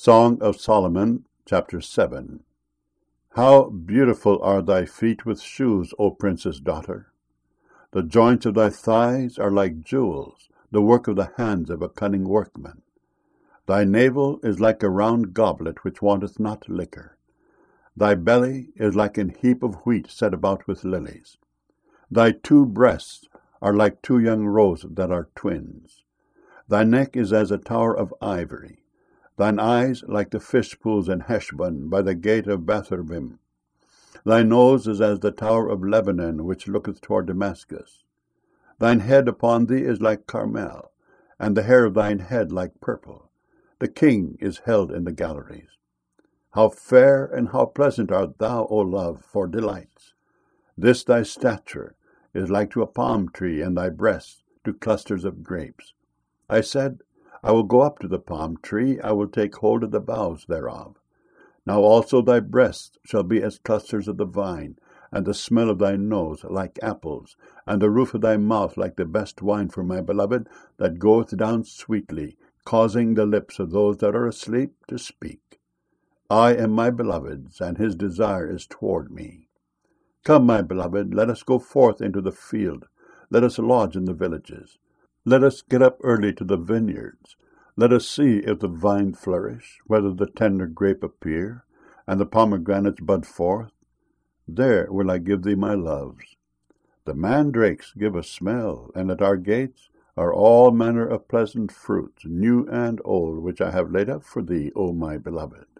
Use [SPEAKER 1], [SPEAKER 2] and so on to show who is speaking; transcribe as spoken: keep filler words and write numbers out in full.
[SPEAKER 1] Song of Solomon, chapter seven. How beautiful are thy feet with shoes, O princess daughter! The joints of thy thighs are like jewels, the work of the hands of a cunning workman. Thy navel is like a round goblet which wanteth not liquor. Thy belly is like an heap of wheat set about with lilies. Thy two breasts are like two young roes that are twins. Thy neck is as a tower of ivory. Thine eyes like the fish pools in Heshbon by the gate of Bethabim. Thy nose is as the tower of Lebanon, which looketh toward Damascus. Thine head upon thee is like Carmel, and the hair of thine head like purple. The king is held in the galleries. How fair and how pleasant art thou, O love, for delights! This thy stature is like to a palm tree, and thy breasts to clusters of grapes. I said, I will go up to the palm tree, I will take hold of the boughs thereof. Now also thy breasts shall be as clusters of the vine, and the smell of thy nose like apples, and the roof of thy mouth like the best wine for my beloved, that goeth down sweetly, causing the lips of those that are asleep to speak. I am my beloved's, and his desire is toward me. Come, my beloved, let us go forth into the field, let us lodge in the villages. Let us get up early to the vineyards. Let us see if the vine flourish, whether the tender grape appear, and the pomegranates bud forth. There will I give thee my loves. The mandrakes give a smell, and at our gates are all manner of pleasant fruits, new and old, which I have laid up for thee, O my beloved.